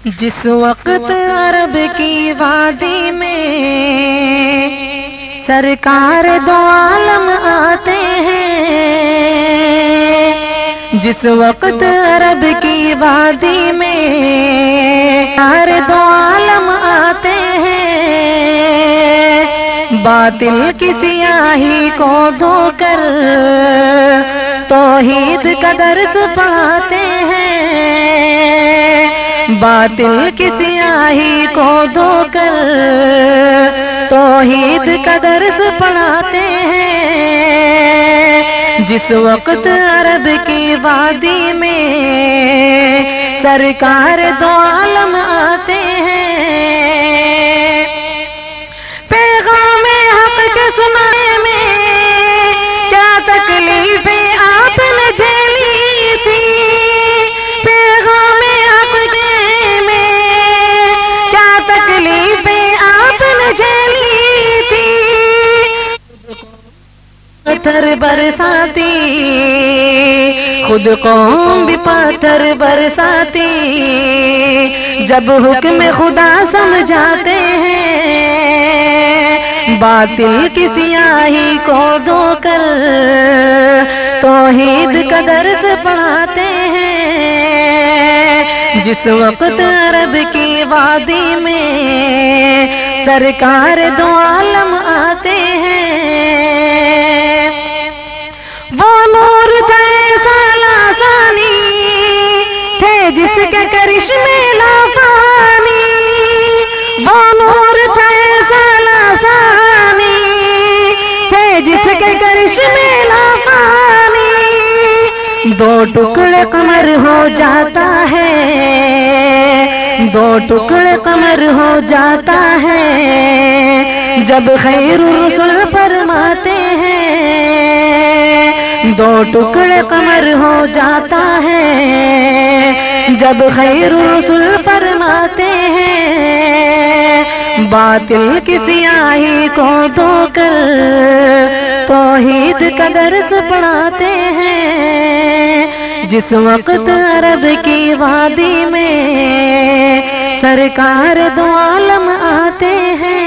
جس وقت عرب کی وادی میں سرکار دو عالم آتے ہیں، جس وقت عرب کی وادی میں سرکار دو عالم آتے ہیں، باطل کی سیاہی کو دھو کر توحید کا درس پڑھاتے ہیں، باطل کی سیاہی کو دھو کر توحید کا درس پڑھاتے ہیں، جس وقت عرب کی وادی میں سرکار دو عالم آتے ہیں، پیغام حق کے سنانے میں کیا تکلیفیں آپ نے جھیلی تھی، پیغام حق کے میں کیا تکلیفیں آپ نے جھیلی تھی، پتھر برساتی خود قوم بھی پتھر برساتی، جب حکم خدا سمجھاتے ہیں، باطل کی سیاہی کو دھو کر توحید کا درس پڑھاتے ہیں، جس وقت عرب کی وادی میں سرکار دو عالم آتے ہیں، وہ نور تھے سالاسانی تھے جس کے کرشمے لافانی، وہ نور تھے سالاسانی تھے جس کے کرشمے لافانی، دو ٹکڑے قمر ہو جاتا ہے، دو ٹکڑے قمر ہو جاتا ہے، جب خیر الرسل فرماتے ہیں، دو ٹکڑے قمر ہو جاتا ہے، جب خیر الرسل فرماتے ہیں، باطل کی سیاہی کو دھو کر توحید کا درس پڑھاتے ہیں، جس وقت عرب کی وادی میں سرکار دو عالم آتے ہیں۔